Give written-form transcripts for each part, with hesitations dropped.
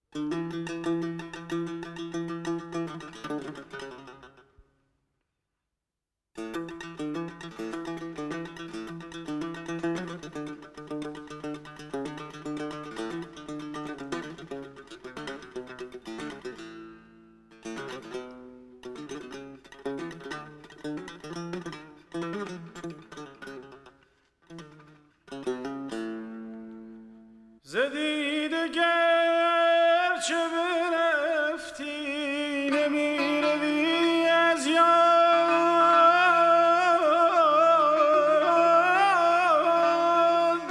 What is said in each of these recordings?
زدیده گرچه برفتی نمی روی از یاد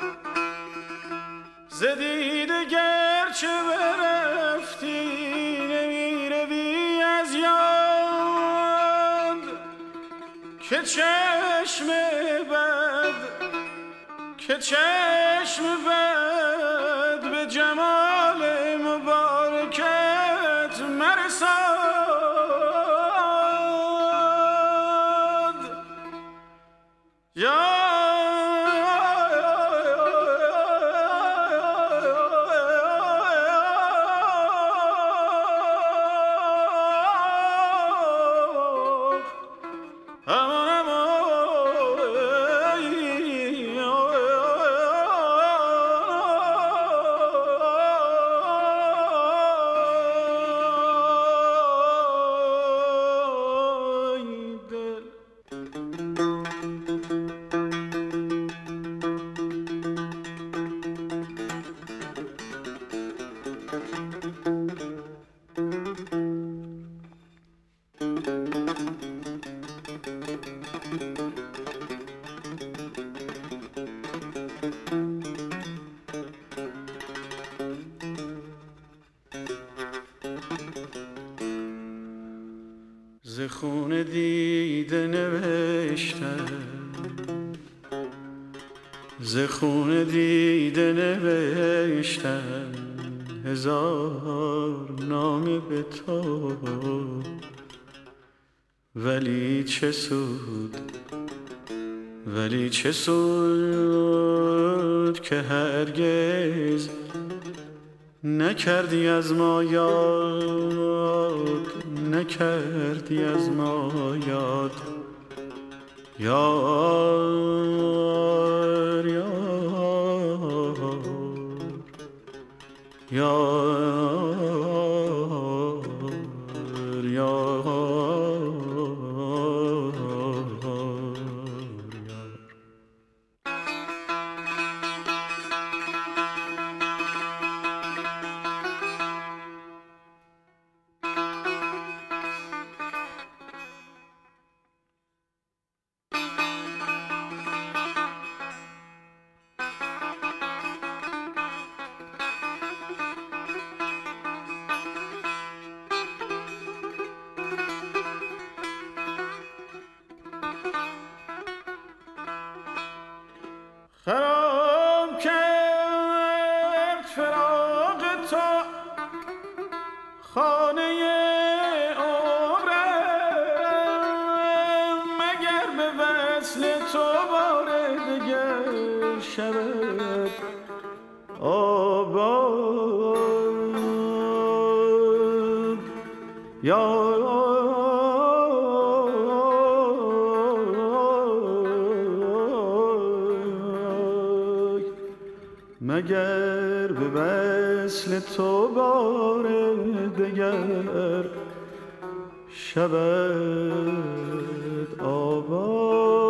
زدیده گرچه برفتی نمی روی از یاد که چشم بد به جمال مبارکت مرساد یا ز خون دیده نوشتم ز خون دیده نوشتم هزار نامه به تو ولی چه سود که هرگز نکردی از ما یاد نکردی از ما یاد یار خراب کرد فراق تو خانه عمرم مگر به وصل تو بار دگر شود آباد یا مگر به وصل تو بار دگر شود آباد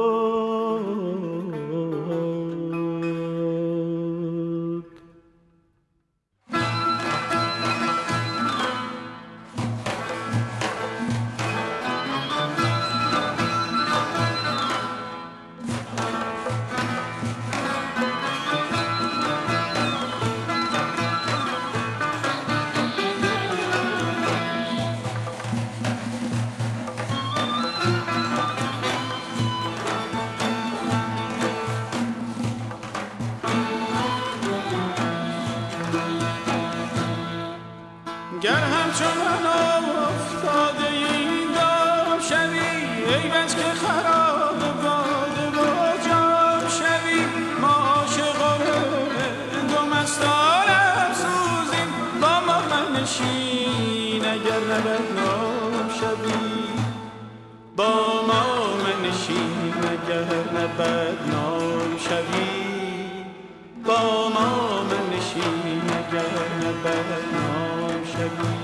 گر همچون من افتاده این دام شوی ای بس که خراب باده و جام شوی ما عاشقان دو مستان افسوزیم با ما منشین اگر نه بدنام شوی، با ما منشین اگر نه بدنام شوی، با ما منشین اگر نه بدنام شوی.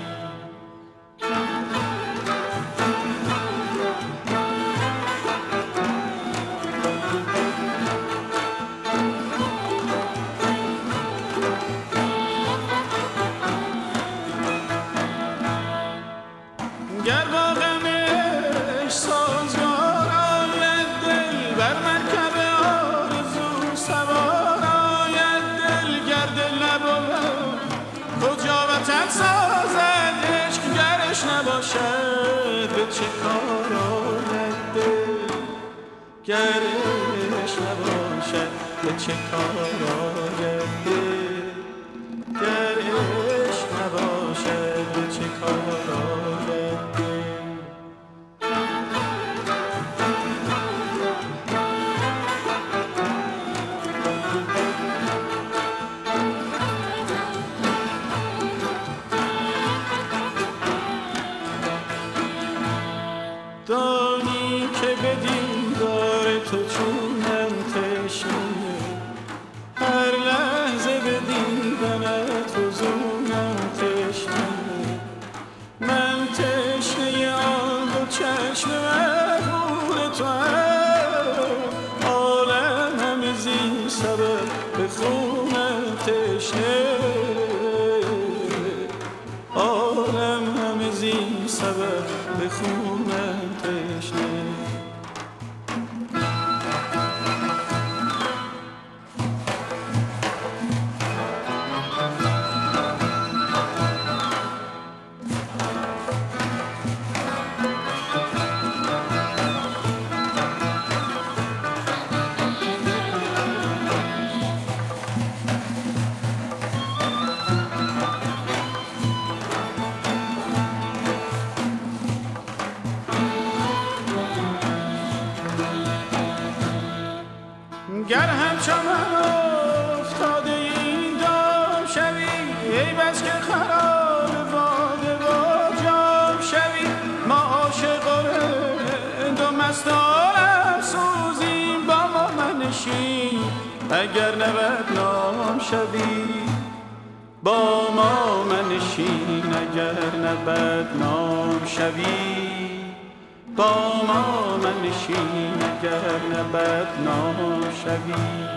گر با غمش سازگار آید دل، بر مرکب آرزو سوار آید دل. گر دل نبود کجا وطن سازد عشق، گرش نباشد به چه کار آید دل، گرش نباشد به چه کار آید دل، گرش نباشد به چه کار آید. دانی که به دیدار تو چونم تشنه، هر لحظه به دیدنت فزونم تشنه. من تشنه آن دو چشم مغرور تو هم، عالم همه زین سبب به خونم تشنه، عالم همه زین سبب به خونم تشنه. گر همچو من افتاده این دام شوی، ای بس که خراب باده با جام شوی. ما عاشق و رند و مستان افسوزیم، با ما منشین اگر نه بدنام شوی، با ما منشین اگر نه بدنام شوی، با ما منشین اگر نه بدنام شوی.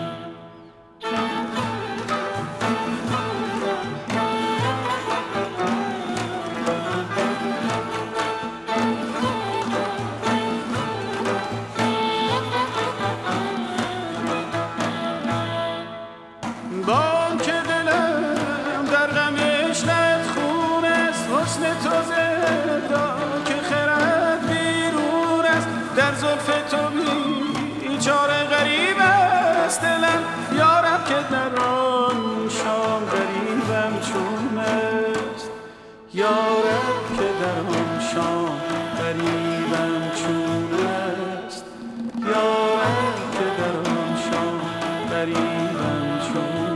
با آنکه دلم در غمش خون است، حسن تو زنده که خرد بیرون است. در زلف تو بیچاره غریب است دلم، یارب که در آن شام غریبم چون است، یارب که در آن شام غریبم چون است، یارب که در آن شام غریبم چون است.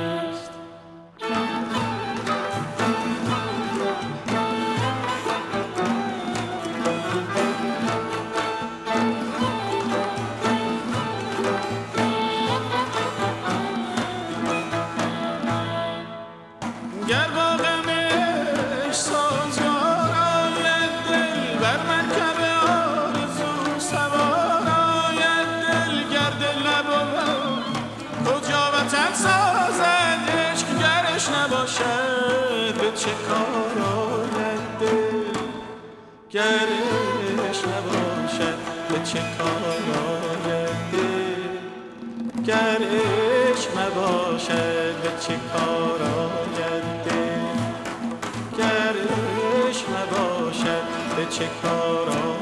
گر با غمش سازگار آید دل، بر مرکب آرزو سوار آید دل. گر دل نبود کجا وطن سازد عشق، گرش نباشد به چه کار آید دل، گرش نباشد به چه کار آید دل، گرش نباشد به چه کار آید دل، گرش نباشد به چه کار آید.